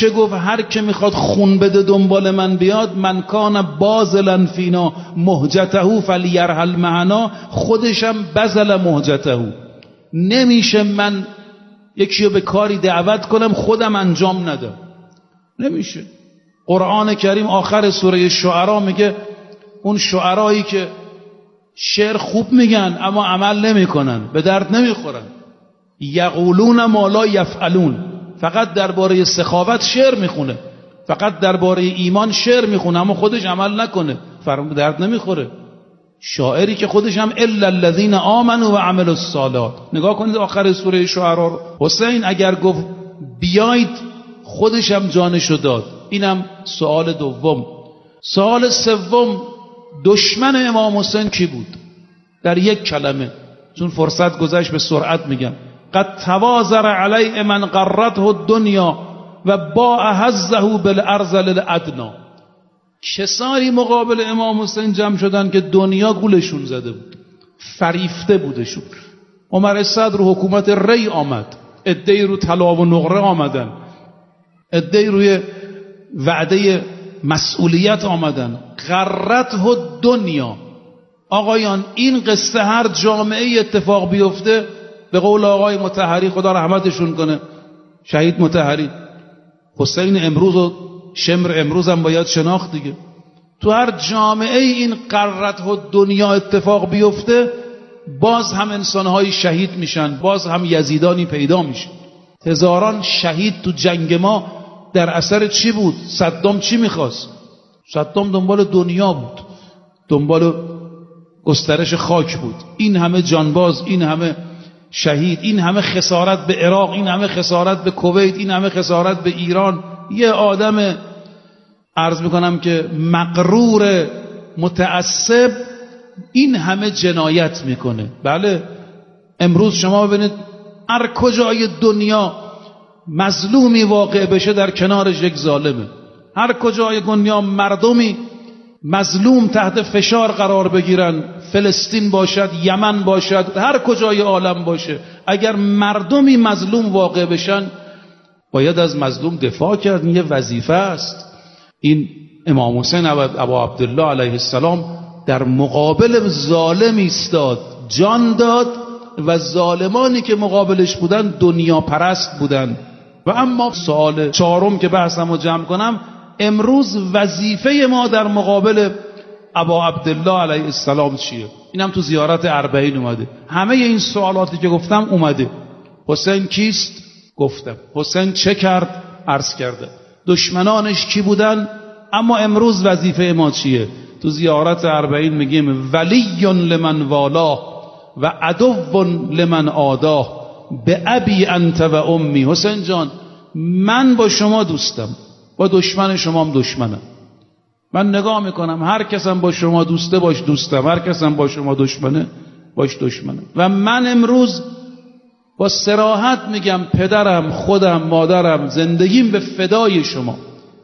که گفت هر که میخواد خون بده دنبال من بیاد، من کان بازلا فینا مهجته فلیرحل معنا، خودشم بذل مهجته. نمیشه من یکی رو به کاری دعوت کنم خودم انجام ندم، نمیشه. قرآن کریم آخر سوره شعرا میگه اون شعرایی که شعر خوب میگن اما عمل نمیکنن، به درد نمیخورن. یقولون ما لا یفعلون، فقط درباره سخاوت شعر میخونه، فقط درباره ایمان شعر میخونه اما خودش عمل نکنه، به درد نمیخوره. شاعری که خودش هم الا الذین آمنوا و عملوا الصالحات. نگاه کنید آخر سوره شعرا رو. حسین اگر گفت بیایید خودش هم جانشو داد. اینم سوال دوم. سوال سوم، دشمن امام حسین کی بود؟ در یک کلمه، چون فرصت گذشت به سرعت میگم. قد توازر علی من قرته الدنیا و باع حظه بالارذل الادنا. کسانی مقابل امام حسین جمع شدن که دنیا گولشون زده بود، فریفته بودشون. عمر صدر حکومت ری آمد، عده‌ای رو طلا و نقره آمدن، عده‌ای روی وعده مسئولیت آمدن. غرته الدنیا. آقایان این قصه هر جامعه اتفاق بیفته، به قول آقای مطهری خدا رحمتشون کنه، شهید مطهری، حسین امروز و شمر امروز هم باید شناخت دیگه. تو هر جامعه این غرته الدنیا اتفاق بیفته، باز هم انسانهای شهید میشن، باز هم یزیدانی پیدا میشن. هزاران شهید تو جنگ ما در اثر چی بود؟ صدام چی میخواست؟ صدام دنبال دنیا بود، دنبال گسترش خاک بود. این همه جانباز، این همه شهید، این همه خسارت به عراق، این همه خسارت به کویت، این همه خسارت به ایران. یه آدم عرض میکنم که مغرور متعصب این همه جنایت میکنه. بله امروز شما ببینید هر کجای دنیا مظلومی واقع بشه در کنارش یک ظالمه. هر کجای دنیا مردمی مظلوم تحت فشار قرار بگیرن، فلسطین باشد، یمن باشد، هر کجای عالم باشه، اگر مردمی مظلوم واقع بشن باید از مظلوم دفاع کرد. این یه وظیفه است. این امام حسین ابا عبدالله علیه السلام در مقابل ظالم ایستاد، جان داد و ظالمانی که مقابلش بودن دنیا پرست بودن. و اما سوال چهارم که بحثمو جمع کنم، امروز وظیفه ما در مقابل ابا عبدالله علیه السلام چیه؟ اینم تو زیارت اربعین اومده. همه این سوالاتی که گفتم اومده. حسین کیست؟ گفتم. حسین چه کرد؟ عرض کردم. دشمنانش کی بودن؟ اما امروز وظیفه ما چیه؟ تو زیارت اربعین میگیم ولی لمن والاه و عدو لمن آداه به ابی انت و امی. حسین جان من با شما دوستم، با دشمن شما هم دشمنم. من نگاه میکنم هر کسم با شما دوسته باش دوستم، هر کسم با شما دشمنه باش دشمنم. و من امروز با صراحت میگم پدرم، خودم، مادرم، زندگیم به فدای شما.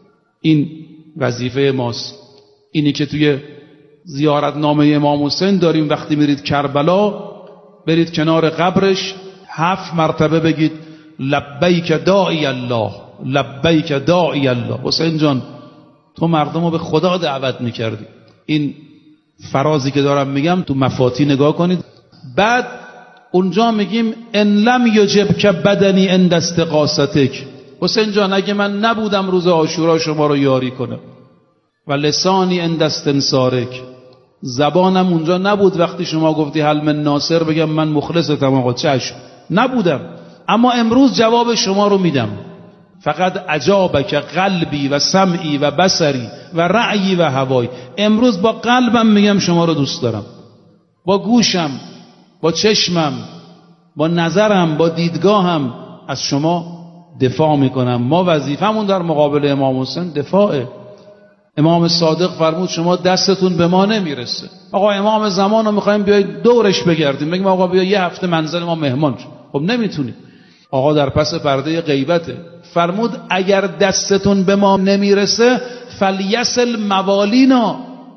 این وظیفه ماست. اینی که توی زیارتنامه امام حسین داریم، وقتی میرید کربلا برید کنار قبرش 7 مرتبه بگید لبیک داعی الله، لبیک داعی الله. حسین جان تو مردم رو به خدا دعوت میکردی. این فرازی که دارم میگم تو مفاتی نگاه کنید. بعد اونجا میگیم ان لم یجب که بدنی عند استغاثتک. حسین جان اگه من نبودم روز عاشورا شما رو یاری کنم، و لسانی عند استنصارک، زبانم اونجا نبود وقتی شما گفتی هل من ناصر بگم من مخلصتم، آقا چشم، نبودم. اما امروز جواب شما رو میدم. فقط عجابک قلبی و سمعی و بصری و رأیی و هوایی. امروز با قلبم میگم شما رو دوست دارم، با گوشم، با چشمم، با نظرم، با دیدگاهم از شما دفاع میکنم. ما وظیفمون در مقابل امام حسین دفاعه. امام صادق فرمود شما دستتون به ما نمیرسه. آقا امام زمان رو میخوایم بیایید دورش بگردیم، بگیم آقا بیا یه هفته منزل ما مهمان شد. خب نمیتونیم. آقا در پس پرده غیبته. فرمود اگر دستتون به ما نمیرسه فلیصل موالینا،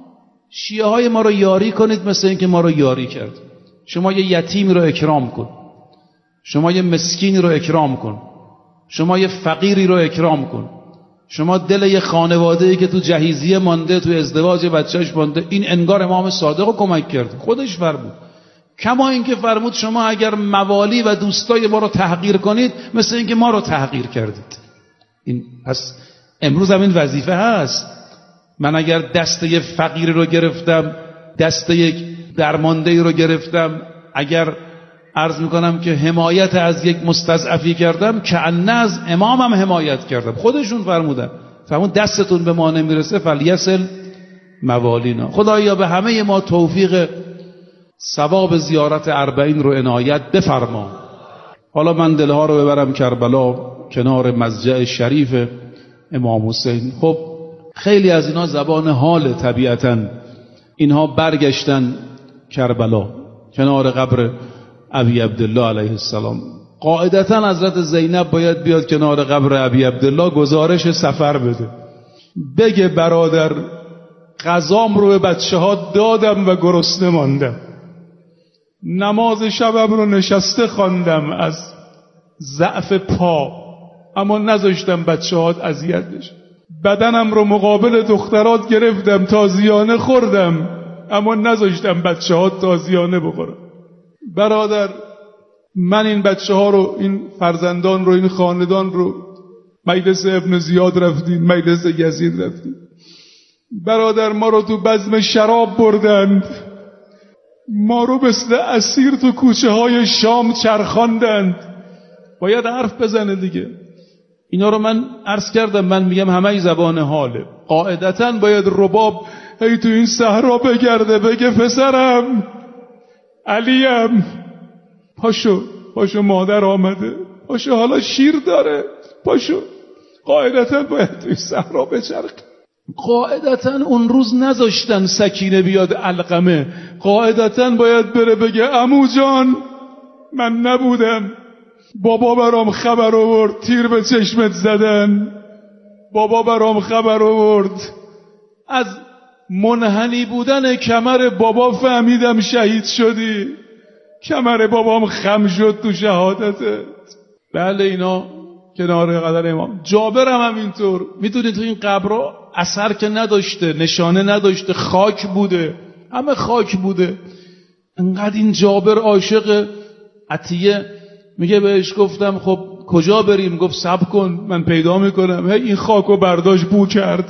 شیعه های ما رو یاری کنید مثل اینکه ما رو یاری کرد. شما یه یتیمی رو اکرام کن، شما یه مسکینی رو اکرام کن، شما یه فقیری رو اکرام کن. شما دل یه خانواده‌ای که تو جهیزیه مانده، تو ازدواج بچه‌اش مانده، این انگار امام صادق رو کمک کرد. خودش فرمود. کما اینکه فرمود شما اگر موالی و دوستای ما رو تحقیر کنید، مثل اینکه ما رو تحقیر کردید. این پس امروز هم این وظیفه هست. من اگر دست یک فقیر رو گرفتم، دست یک درمانده‌ای رو گرفتم، اگر عرض میکنم که حمایت از یک مستضعفی کردم، کأنه از امامم حمایت کردم. خودشون فرمود دستتون به ما نمیرسه فلیصل موالینا. خدایا به همه ما توفیق ثواب زیارت 40 رو عنایت بفرما. حالا من دلها رو ببرم کربلا، کنار مضجع شریف امام حسین. خب خیلی از اینا زبان حال، طبیعتاً اینها برگشتن کربلا کنار قبر ابی عبدالله علیه السلام. قاعدتاً حضرت زینب باید بیاد کنار قبر ابی عبدالله گزارش سفر بده، بگه برادر غذام رو به بچه ها دادم و گرسنه ماندم، نماز شبم رو نشسته خواندم از ضعف پا، اما نذاشتم بچه ها اذیت بشن، بدنم رو مقابل دخترات گرفتم، تازیانه خوردم اما نذاشتم بچه ها تازیانه بخورم. برادر من این بچه ها رو، این فرزندان رو، این خاندان رو مجلس ابن زیاد رفتیم، مجلس یزید رفتیم، برادر ما رو تو بزم شراب بردند، ما رو مثل اسیر تو کوچه های شام چرخاندند. باید حرف بزنه دیگه. اینا رو من عرض کردم، من میگم همه زبان حاله. قاعدتاً باید رباب هی تو این صحرا بگرده، بگه پسرم علیم پاشو مادر آمده، پاشو حالا شیر داره، پاشو. قاعدتاً باید تو این صحرا بچرخه. قاعدتاً اون روز نذاشتن سکینه بیاد علقمه، قاعدتاً باید بره بگه عمو جان من نبودم، بابا برام خبر آورد تیر به چشمت زدن، بابا برام خبر آورد از منحنی بودن کمر بابا فهمیدم شهید شدی، کمر بابام خم شد تو شهادتت. بله اینا کنار قدر امام. جابر هم همینطور. میدونید تو این قبرها اثر که نداشته، نشانه نداشته، خاک بوده، همه خاک بوده. انقدر این جابر عاشق عطیه، میگه بهش گفتم خب کجا بریم؟ گفت صبر کن من پیدا میکنم. این خاکو برداشت بو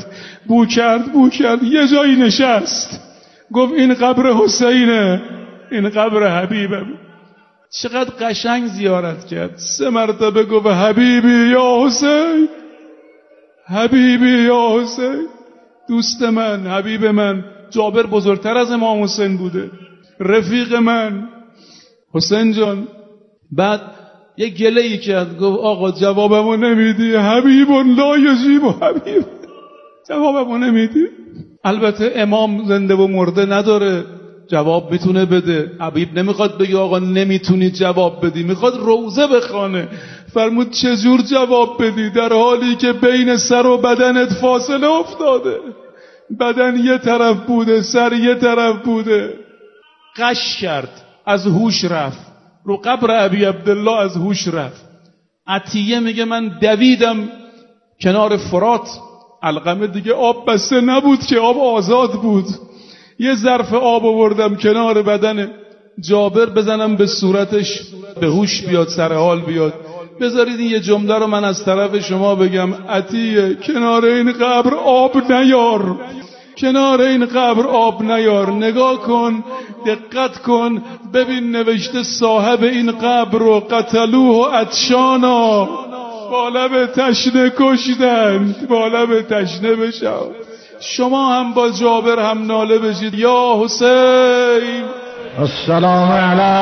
کرد یه جایی نشست، گفت این قبر حسینه، این قبر حبیبم. چقدر قشنگ زیارت کرد. 3 مرتبه گفت حبیبی یا حسین، حبیبی یا حسین، دوست من، حبیب من. جابر بزرگتر از امام حسین بوده، رفیق من حسین جان. بعد یه گله‌ای کرد، گفت آقا جوابمو نمیدی، حبیب لا یجیب حبیب، جوابمو نمیدی. البته امام زنده و مرده نداره، جواب میتونه بده. حبیب نمیخواد بگه آقا نمیتونی جواب بدی، میخواد روزه بخوانه. فرمود چجور جواب بدی در حالی که بین سر و بدنت فاصله افتاده، بدن یه طرف بوده، سر یه طرف بوده. قش کرد، از هوش رفت، رو قبر ابی عبدالله از هوش رفت. عطیه میگه من دویدم کنار فرات، علقمه دیگه آب بسته نبود که، آب آزاد بود. یه ظرف آب آوردم کنار بدن جابر بزنم به صورتش، به هوش بیاد، سر حال بیاد. بذارید این یه جمله رو من از طرف شما بگم. عطیه کنار این قبر آب نیار، کنار این قبر آب نیار. نگاه کن، دقت کن، ببین نوشته صاحب این قبر رو قتلوه عطشانا، با لب تشنه کشتند، با لب تشنه بشو. شما هم با جابر هم ناله بشید یا حسین. السلام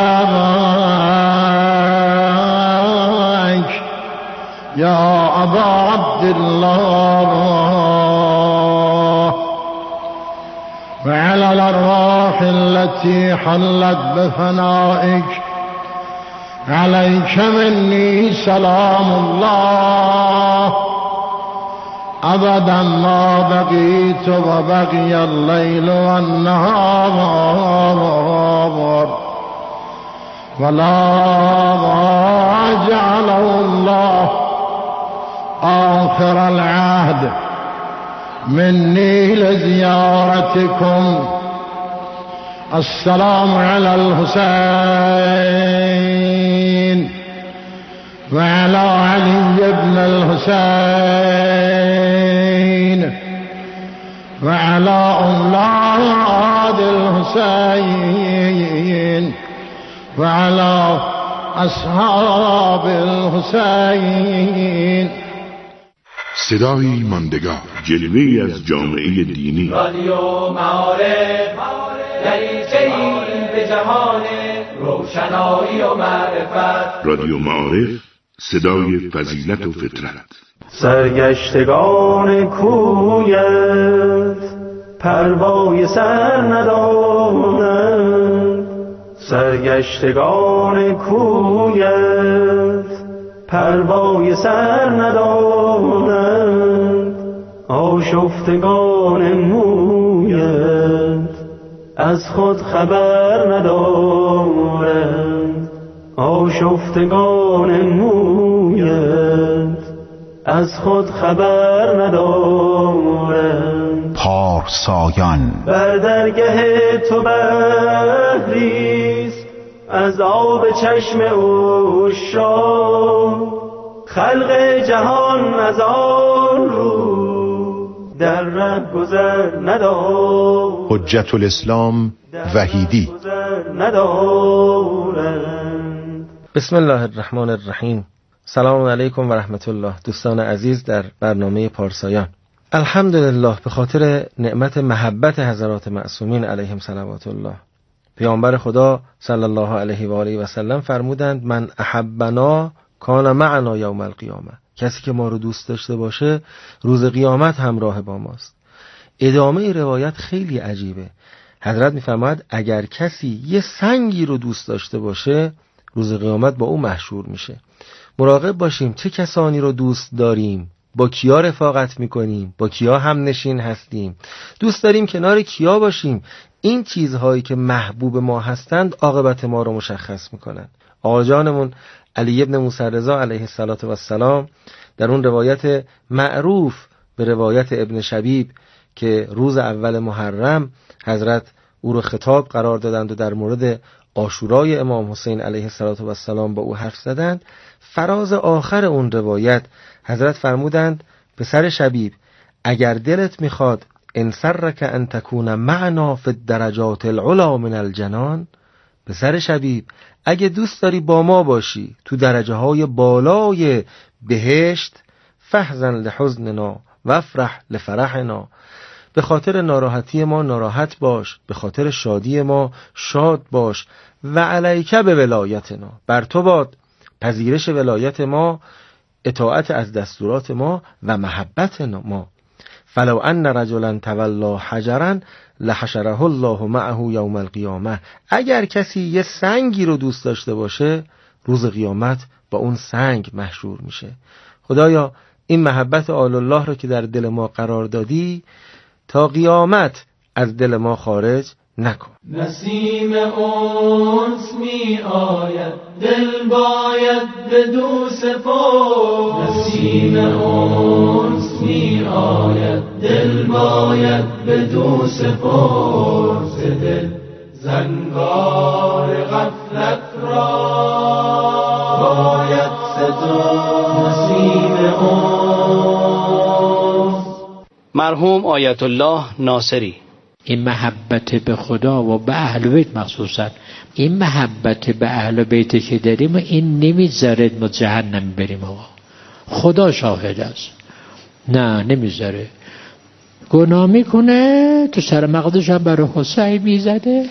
علیک یا ابا عبدالله وعلى الأرواح التي حلت بفنائك عليك مني سلام الله أبدا ما بقيت وبقي الليل والنهار ولا جعله الله آخر العهد مني لزيارتكم. السلام على الحسين وعلى علي بن الحسين وعلى أولاد الحسين وعلى أصحاب الحسين. صدای ماندگار، جلوه‌ای از جامعه دینی. رادیو معارف، دریچه‌ای به جهان روشنایی و معرفت. رادیو معارف، صدای فضیلت و فطرت. سرگشتگان کویت پروای سر ندارند، سرگشتگان کویت پروای سر ندارند، آشفتگان مویت از خود خبر ندارند، آشفتگان مویت از خود خبر ندارند. پارسایان بر درگه تو بحریست از آب چشم عشاق، خلق جهان از آن رو در ره گذر ندارند. حجت الاسلام وحیدی. بسم الله الرحمن الرحیم. سلام علیکم و رحمت الله. دوستان عزیز در برنامه پارسایان، الحمدلله به خاطر نعمت محبت حضرات معصومین علیهم صلوات الله، پیامبر خدا صلی الله علیه و آله و سلم فرمودند من احبنا کان معنا یوم القیامه. کسی که ما رو دوست داشته باشه روز قیامت همراه با ماست. ادامه روایت خیلی عجیبه. حضرت میفرماید اگر کسی یه سنگی رو دوست داشته باشه روز قیامت با او محشور میشه. مراقب باشیم چه کسانی رو دوست داریم، با کیا رفاقت میکنیم، با کیا هم نشین هستیم، دوست داریم کنار کیا باشیم. این چیزهایی که محبوب ما هستند عاقبت ما رو مشخص میکنن. آقا جانمون علی ابن موسی رضا علیه السلام در اون روایت معروف به روایت ابن شبیب که روز اول محرم حضرت او رو خطاب قرار دادند و در مورد عاشورای امام حسین علیه السلام با او حرف زدند، فراز آخر اون روایت حضرت فرمودند پسر شبیب اگر دلت میخواد انصرک ان تکون معنا فی الدرجات العلا من الجنان، پسر شبیب اگه دوست داری با ما باشی تو درجه های بالای بهشت، فحزن لحزننا و افرح لفرحنا، به خاطر ناراحتی ما ناراحت باش، به خاطر شادی ما شاد باش. و علیک به ولایتنا، بر تو باد پذیرش ولایت ما، اطاعت از دستورات ما و محبت ما. فلو ان رجلا تولا حجرا لحشره الله معه یوم القیامه. اگر کسی یه سنگی رو دوست داشته باشه روز قیامت با اون سنگ محشور میشه. خدایا این محبت آل الله رو که در دل ما قرار دادی تا قیامت از دل ما خارج نکن. نسیم انس می آید دل باید به دو سپار، نسیم انس می آید دل باید به دو سپار، ز دل زنگار غفلت را باید ستار. نسیم انس. مرحوم آیت الله ناصری. این محبت به خدا و به اهل بیت مخصوصا این محبت به اهل بیت که داریم این نمیذاره ما جهنم بریم. آقا خدا شاهد است، نه نمیذاره. گناه میکنه تو سر مقدش هم برای حسین میزده،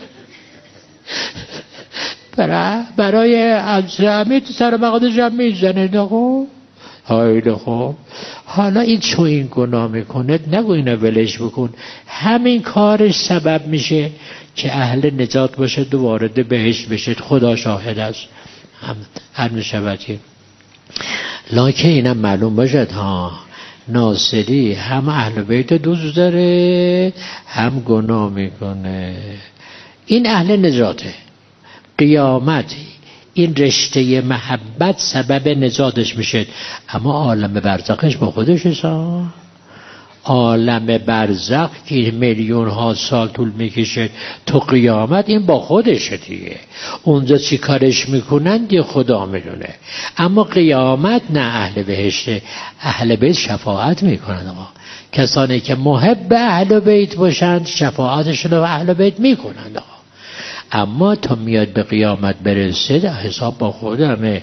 برای عزمی تو سر مقدش هم میزنه. آقا هایده خوب، حالا این چون این گناه میکنه نگو اینو ولش بکن، همین کارش سبب میشه که اهل نجات باشه و وارد بهشت بشه. خدا شاهد است. هم میشود. لکه اینم معلوم باشد ها، ناصری هم اهل بیت دوست داره هم گناه میکنه. این اهل نجاته. قیامت این رشته محبت سبب نجاتش میشه. اما عالم برزخش با خودش هست. عالم برزخ که میلیون ها سال طول میکشه تو قیامت، این با خودشه دیگه. اونجا چی کارش میکنن دیگه خدا میدونه. اما قیامت نه، اهل بهشته. اهل بیت شفاعت میکنن. آقا کسانی که محب اهل بیت باشند شفاعتشون رو اهل بیت میکنن. آقا اما تا میاد به قیامت برسه حساب با خودمه.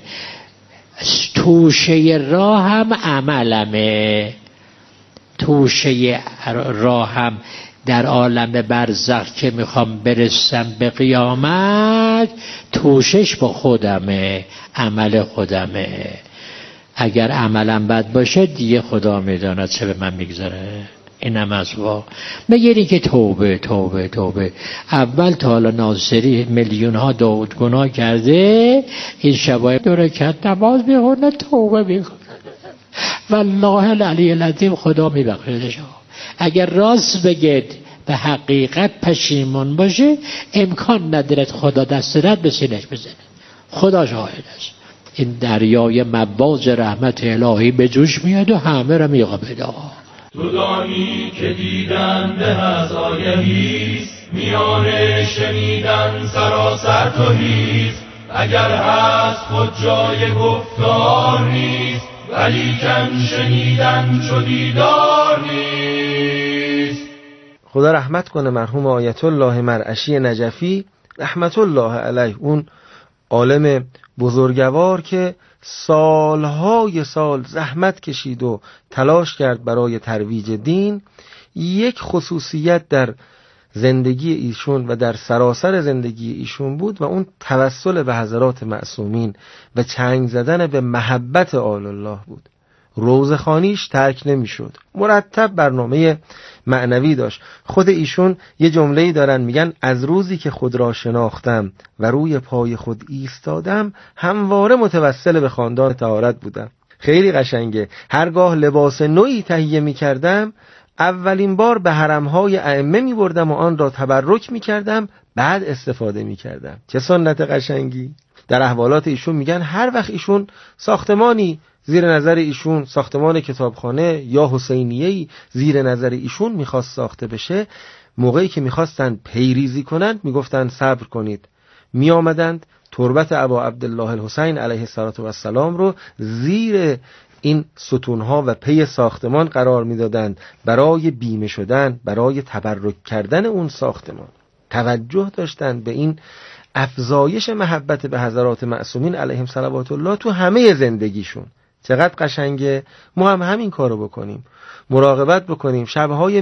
توشه راه هم عملمه. توشه راه هم در عالم برزخ که میخوام برسم به قیامت، توشش با خودمه، عمل خودمه. اگر عملم بد باشه دیگه خدا میداند چه به من میگذاره. اینم از وا. مگری که توبه توبه توبه. اول تا حالا ناصری میلیون ها داود گناه کرده، این شبای 2 رکعت نماز میخونه توبه میکنه. والله العلی العظیم خدا میبخشدش. اگر راست بگید به حقیقت پشیمون باشه، امکان ندارد خدا دست رد به سینش بزنه. خدا شاهد است. این دریای مواج رحمت الهی به جوش میاد و همه را میقبله. تو دانی که دیدن به از آگهیست، میان شنیدن سراسر توحیست. اگر هست خود جای گفتار نیست، ولیکن شنیدن چو دیدار نیست. خدا رحمت کنه مرحوم آیت الله مرعشی نجفی رحمت الله علیه، اون عالم بزرگوار که سالهای سال زحمت کشید و تلاش کرد برای ترویج دین. یک خصوصیت در زندگی ایشون و در سراسر زندگی ایشون بود و اون توسل به حضرات معصومین و چنگ زدن به محبت آل الله بود. روزخوانیش ترک نمیشد. مرتب برنامه معنوی داشت. خود ایشون یه جمله‌ای دارن میگن از روزی که خود را شناختم و روی پای خود ایستادم، همواره متوسل به خاندان طهارت بودم. خیلی قشنگه. هرگاه لباس نوعی تهیه میکردم، اولین بار به حرمهای ائمه میبردم و آن را تبرک میکردم، بعد استفاده میکردم. چه سنت قشنگی. در احوالات ایشون میگن هر وقت ایشون ساختمانی زیر نظر ایشون، ساختمان کتابخانه یا حسینیه‌ای زیر نظر ایشون میخواست ساخته بشه، موقعی که میخواستن پیریزی کنند میگفتن صبر کنید. میآمدند تربت ابا عبدالله الحسین علیه السلام رو زیر این ستونها و پی ساختمان قرار میدادند برای بیمه شدن، برای تبرک کردن اون ساختمان. توجه داشتند به این افزایش محبت به حضرات معصومین علیهم صلوات الله تو همه زندگیشون. چقدر قشنگه. ما هم همین کارو بکنیم، مراقبت بکنیم. شبهای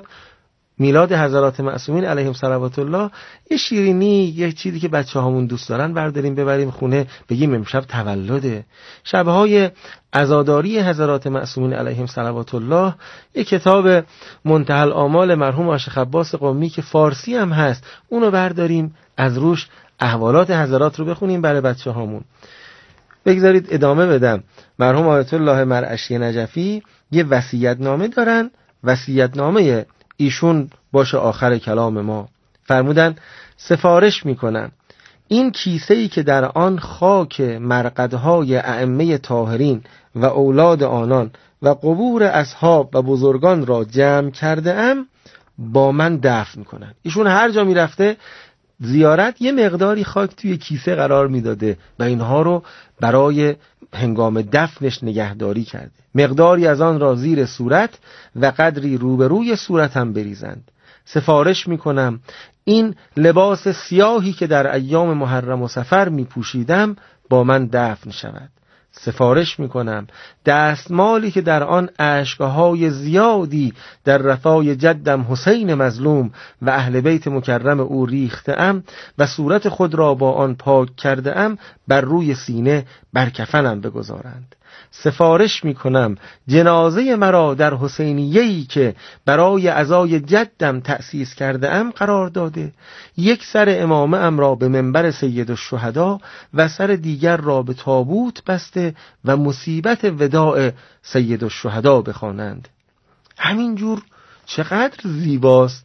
میلاد حضرات معصومین علیهم صلوات الله، یه شیرینی، یه چیزی که بچه‌هامون دوست دارن برداریم ببریم خونه، بگیم امشب تولده. شبهای عزاداری حضرات معصومین علیهم صلوات الله، یه کتاب منتهی الآمال مرحوم عاشق عباس قمی که فارسی هم هست، اونو برداریم از روش احوالات حضرات رو بخونیم برای بچه‌هامون. بگذارید ادامه بدم. مرحوم آیت الله مرعشی نجفی یه وصیت‌نامه دارن. وصیت‌نامه ایشون باشه آخر کلام ما. فرمودن سفارش میکنن این کیسه‌ای که در آن خاک مرقدهای ائمه طاهرین و اولاد آنان و قبور اصحاب و بزرگان را جمع کرده ام با من دفن کنن. ایشون هر جا میرفته زیارت یه مقداری خاک توی کیسه قرار میداده و اینها رو برای هنگام دفنش نگهداری کرده. مقداری از آن را زیر صورت و قدری روبروی صورت هم بریزند. سفارش میکنم این لباس سیاهی که در ایام محرم و صفر میپوشیدم با من دفن شود. سفارش میکنم دستمالی که در آن اشکهای زیادی در رفای جدم حسین مظلوم و اهل بیت مکرم او ریخته ام و صورت خود را با آن پاک کرده ام بر روی سینه بر کفنم بگذارند. سفارش میکنم جنازه مرا در حسینیه‌ای که برای عزای جدم تأسیس کرده ام قرار داده، یک سر امامه ام را به منبر سید الشهدا و سر دیگر را به تابوت بسته و مصیبت وداع سید الشهدا بخوانند. همینجور چقدر زیباست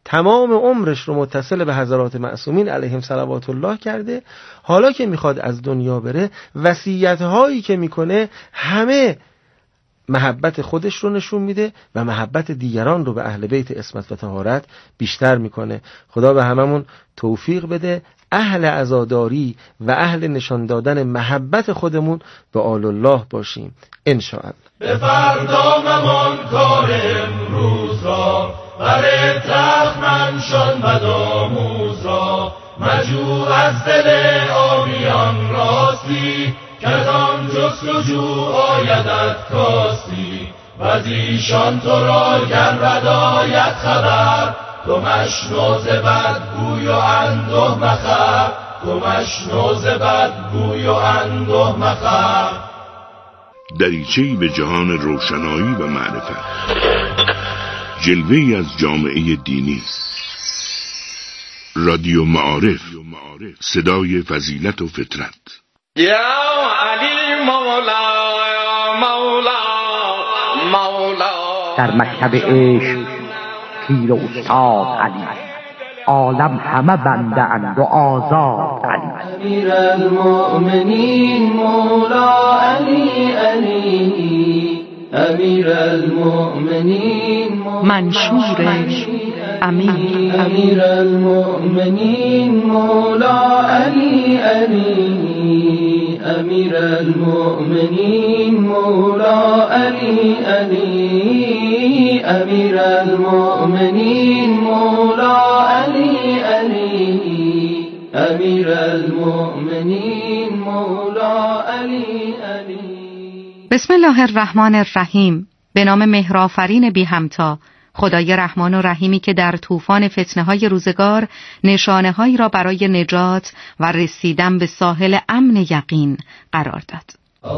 تمام عمرش رو متصل به حضرات معصومین علیهم صلوات الله کرده. حالا که میخواد از دنیا بره، وصیت‌هایی که میکنه همه محبت خودش رو نشون میده و محبت دیگران رو به اهل بیت عصمت و طهارت بیشتر میکنه. خدا به هممون توفیق بده اهل عزاداری و اهل نشان دادن محبت خودمون به آل الله باشیم انشاءالله. به فردا ممان کار امروز را، بر تخمنشان بدآموز را، مجو از دل آبیان راستی، که از آن جستجو آیدت کاستی. و از ایشان تو را گر بد آید خبر، تو مشنو ز بدگوی و انده مخر، تو مشنو ز بدگوی و انده مخر. دریچه‌ای به جهان روشنایی و معرفت، جلوه‌ای از جامعه دینی. رادیو معارف، صدای فضیلت و فطرت. یا علی مولا مولا مولا. در مکتب عشق پیر و استاد علی، عالم همه بنده اند و آزاد علی. امیر المؤمنین مولا علی علی، امیر المؤمنین منشور امیر. امیر المؤمنین مولا علی علی، امیر المؤمنین مولا علی علی، امیر المؤمنین مولا علی علی، امیر المؤمنین مولا علی علی. بسم الله الرحمن الرحیم. به نام مهرآفرین بی همتا، خدای رحمان و رحیمی که در طوفان فتنه‌های روزگار نشانه‌هایی را برای نجات و رسیدن به ساحل امن یقین قرار داد.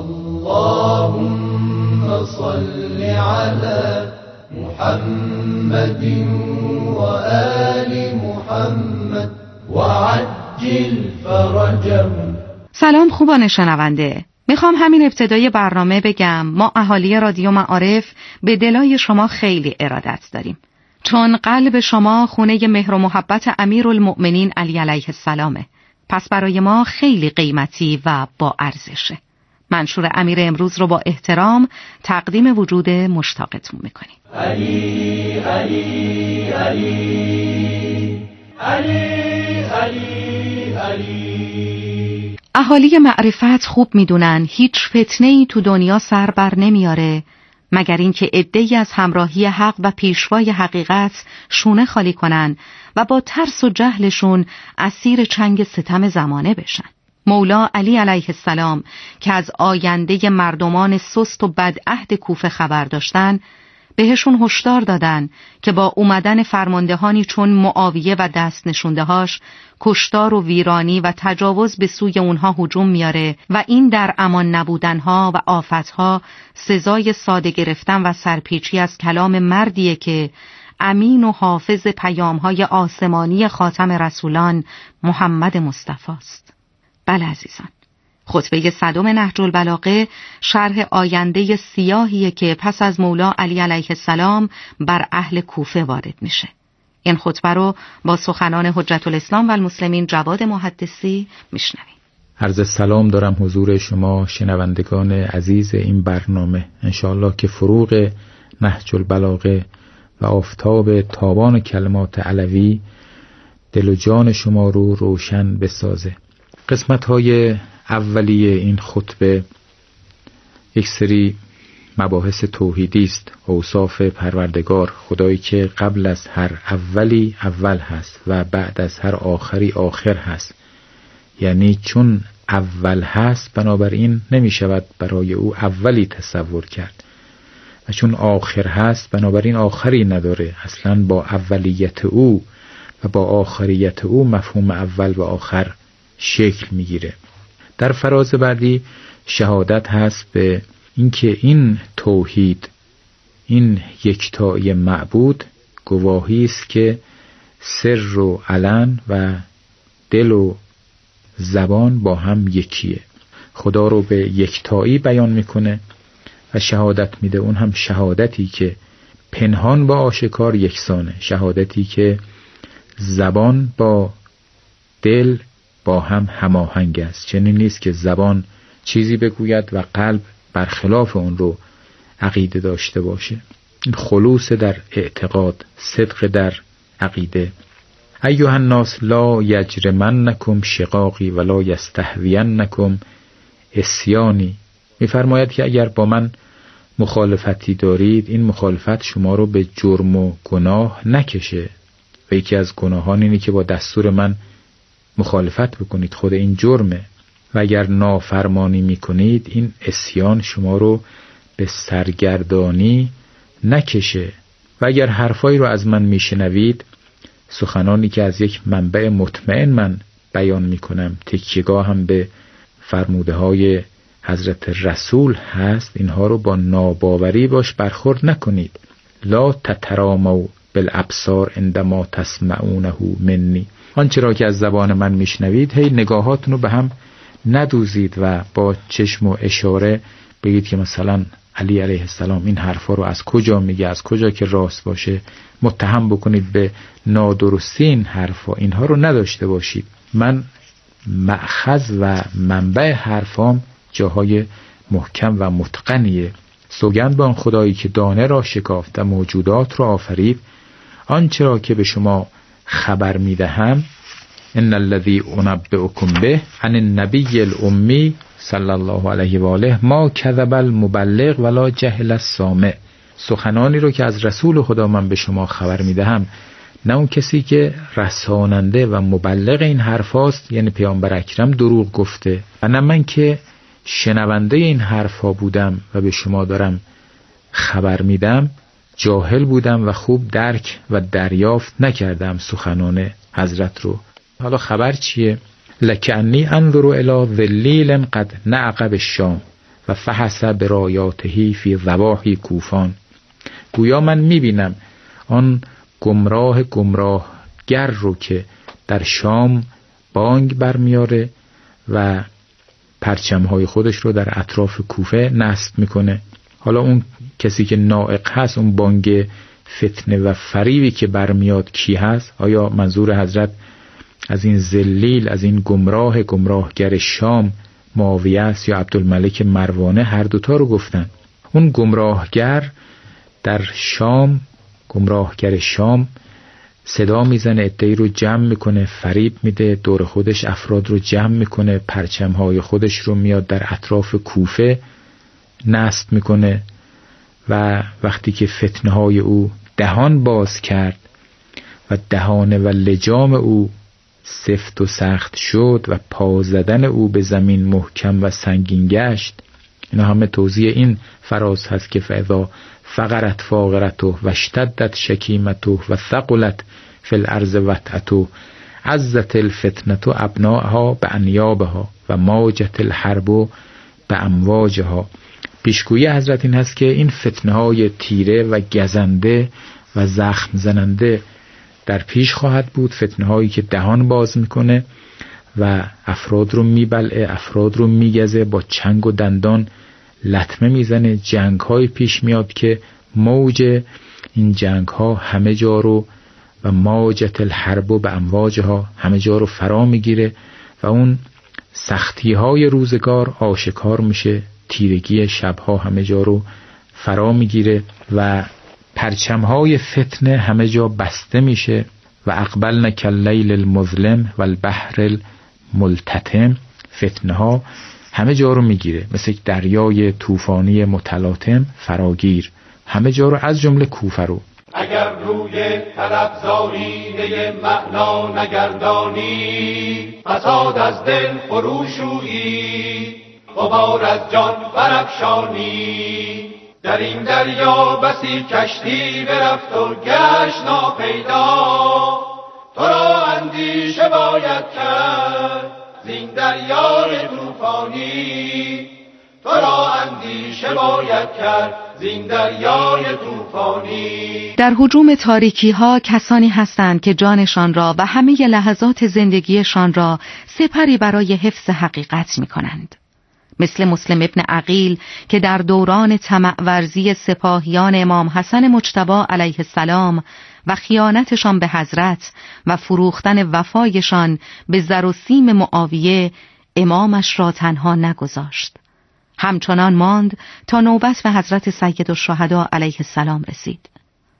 اللهم صل علی محمد و آل محمد و عجل فرجهم. سلام خوبان شنونده. میخوام همین ابتدای برنامه بگم ما اهالی رادیو معارف به دلای شما خیلی ارادت داریم، چون قلب شما خونه مهر و محبت امیرالمؤمنین علی علیه السلامه. پس برای ما خیلی قیمتی و با ارزشه. منشور امیر امروز رو با احترام تقدیم وجود مشتاقتون میکنیم. علی علی علی علی علی علی. اهالی معرفت خوب میدونن هیچ فتنه‌ای تو دنیا سر بر نمیاره مگر اینکه عده‌ای از همراهی حق و پیشوای حقیقت شونه خالی کنن و با ترس و جهلشون اسیر چنگ ستم زمانه بشن. مولا علی علیه السلام که از آینده مردمان سست و بدعهد کوفه خبر داشتن، بهشون هشدار دادن که با اومدن فرماندهانی چون معاویه و دست نشوندهاش کشتار و ویرانی و تجاوز به سوی اونها هجوم میاره و این در امان نبودنها و آفتها سزای ساده گرفتن و سرپیچی از کلام مردیه که امین و حافظ پیامهای آسمانی خاتم رسولان محمد مصطفی است. بله عزیزان، خطبه 100 نهج البلاغه شرح آینده سیاهیه که پس از مولا علی علیه السلام بر اهل کوفه وارد میشه. این خطبه رو با سخنان حجت الاسلام و المسلمین جواد محدثی میشنویم. عرض سلام دارم حضور شما شنوندگان عزیز این برنامه. انشاءالله که فروغ نهج البلاغه و آفتاب تابان کلمات علوی دل و جان شما رو روشن بسازه. قسمت‌های اولیه این خطبه یک سری مباحث توحیدی است، اوصاف پروردگار، خدایی که قبل از هر اولی اول هست و بعد از هر آخری آخر هست. یعنی چون اول هست بنابراین نمی شود برای او اولی تصور کرد و چون آخر هست بنابراین آخری نداره. اصلا با اولیت او و با آخریت او مفهوم اول و آخر شکل میگیره. در فراز بعدی شهادت هست به اینکه این توحید، این یکتایی معبود گواهی است که سر و علن و دل و زبان با هم یکیه. خدا رو به یکتایی بیان میکنه و شهادت میده. اون هم شهادتی که پنهان با آشکار یکسانه، شهادتی که زبان با دل با هم هماهنگ است. چنین نیست که زبان چیزی بگوید و قلب برخلاف اون رو عقیده داشته باشه. این خلوص در اعتقاد، صدق در عقیده. ایها الناس لا یجرمنکم شقاقی ولا یستهوینکم عصیانی. میفرماید که اگر با من مخالفتی دارید، این مخالفت شما رو به جرم و گناه نکشه. و یکی از گناهان اینه که با دستور من مخالفت بکنید، خود این جرمه. و اگر نافرمانی میکنید، این عصیان شما رو به سرگردانی نکشه. و اگر حرفایی رو از من میشنوید، سخنانی که از یک منبع مطمئن من بیان میکنم، تکیه‌گاه هم به فرموده های حضرت رسول هست، اینها رو با ناباوری باش برخورد نکنید. لا تتراموا بالابصار عندما تسمعونه منی. آنچه را که از زبان من میشنوید هی نگاهاتونو به هم ندوزید و با چشم و اشاره بگید که مثلا علی علیه السلام این حرفا رو از کجا میگه، از کجا که راست باشه متهم بکنید به نادرستی این حرفا. اینها رو نداشته باشید. من مأخذ و منبع حرفام جاهای محکم و متقنیه. سوگند به آن خدایی که دانه را شکافت و موجودات را آفرید، آنچه را که به شما خبر میدهم، ان الذی انبئکم به عن النبی الامی صلی الله علیه و آله ما کذب المبلغ ولا جهل السامع. سخنانی رو که از رسول خدا من به شما خبر میدهم، نه اون کسی که رساننده و مبلغ این حرف هاست، یعنی پیامبر اکرم، دروغ گفته، و نه من که شنونده این حرف ها بودم و به شما دارم خبر میدم، جاهل بودم و خوب درک و دریافت نکردم سخنان حضرت رو. حالا خبر چیه؟ لکنی انظر الی ذلیل قد نعقب الشام و فحس برایاته فی ضواحی کوفان. گویا من میبینم آن گمراهگر رو که در شام بانگ برمیاره و پرچمهای خودش رو در اطراف کوفه نصب میکنه. حالا اون کسی که نائق هست، اون بانگ فتنه و فریبی که برمیاد کی هست؟ آیا منظور حضرت از این ذلیل، از این گمراهگر شام معاویه است یا عبدالملک مروانه؟ هر دوتا رو گفتن. اون گمراهگر در شام، گمراهگر شام صدا میزنه، عده‌ای رو جمع میکنه، فریب میده، دور خودش افراد رو جمع میکنه، پرچمهای خودش رو میاد در اطراف کوفه نصب میکنه و وقتی که فتنه های او دهان باز کرد و دهانه و لجام او سفت و سخت شد و پا زدن او به زمین محکم و سنگین گشت، اینا همه توضیح این فراز هست که فاذا فقرت فاقرته و اشتدت شکیمته و ثقلت فی الارض وطأته عزت الفتنه ابناءها بانیابها و ماجت الحرب بامواجها. پیشگویی حضرت این هست که این فتنه های تیره و گزنده و زخم زننده در پیش خواهد بود، فتنه هایی که دهان باز میکنه و افراد رو میبلعه، افراد رو میگزه، با چنگ و دندان لطمه میزنه. جنگ های پیش میاد که موج این جنگ ها همه جا رو و ماجت الحرب به امواجها همه جا رو فرا میگیره و اون سختی های روزگار آشکار میشه، تیرگی شبها همه جا رو فرا میگیره و پرچم های فتنه همه جا بسته میشه و اقبلن کاللیل المظلم و البحر الملتتم. فتنه ها همه جا رو میگیره، مثل یک دریای طوفانی متلاطم فراگیر، همه جا رو از جمله کوفه رو. اگر روی طلبزارینه معنا نگردانی، فساد از دل فروشویی، غبار از جان برافشانی. در این دریا بسی کشتی برفت و گشت ناپیدا، تو را اندیشه باید کرد زین دریای طوفانی، تو را اندیشه باید کرد زین دریای طوفانی. در هجوم تاریکی ها کسانی هستند که جانشان را و همه لحظات زندگیشان را سپری برای حفظ حقیقت می کنند. مثل مسلم ابن عقیل که در دوران طمع ورزی سپاهیان امام حسن مجتبی علیه السلام و خیانتشان به حضرت و فروختن وفایشان به زر و سیم معاویه امامش را تنها نگذاشت. همچنان ماند تا نوبت به حضرت سید الشهدا علیه السلام رسید.